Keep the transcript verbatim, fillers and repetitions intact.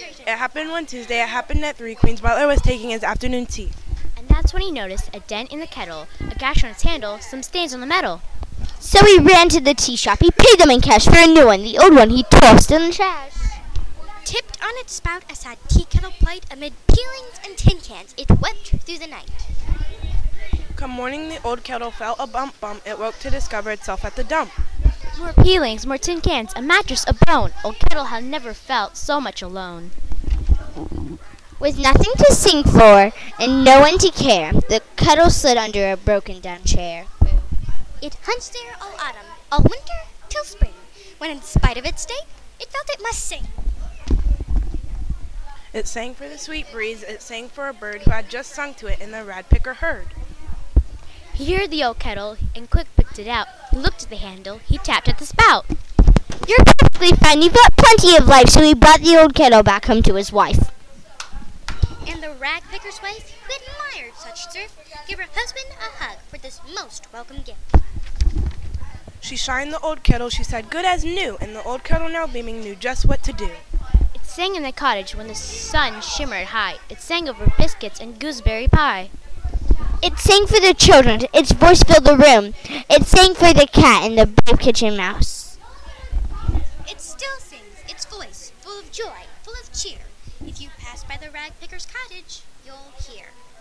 It happened one Tuesday. It happened at three. Queen's butler was taking his afternoon tea. And that's when he noticed a dent in the kettle, a gash on its handle, some stains on the metal. So he ran to the tea shop. He paid them in cash for a new one. The old one he tossed in the trash. Tipped on its spout, a sad tea kettle plight. Amid peelings and tin cans, it wept through the night. Come morning, the old kettle felt a bump bump. It woke to discover itself at the dump. More peelings, more tin cans, a mattress, a bone. Old Kettle had never felt so much alone. With nothing to sing for and no one to care, the kettle slid under a broken down chair. It hunched there all autumn, all winter, till spring, when in spite of its state, it felt it must sing. It sang for the sweet breeze. It sang for a bird who had just sung to it in the rad picker herd. He heard the old kettle and quick picked it out. He looked at the handle. He tapped at the spout. You're perfectly fine. You've got plenty of life. So he brought the old kettle back home to his wife. And the rag picker's wife, who admired such surf, gave her husband a hug for this most welcome gift. She shined the old kettle. She said, good as new. And the old kettle, now beaming, knew just what to do. It sang in the cottage when the sun shimmered high. It sang over biscuits and gooseberry pie. It sang for the children. Its voice filled the room. It sang for the cat and the brave kitchen mouse. It still sings, its voice full of joy, full of cheer. If you pass by the rag picker's cottage, you'll hear.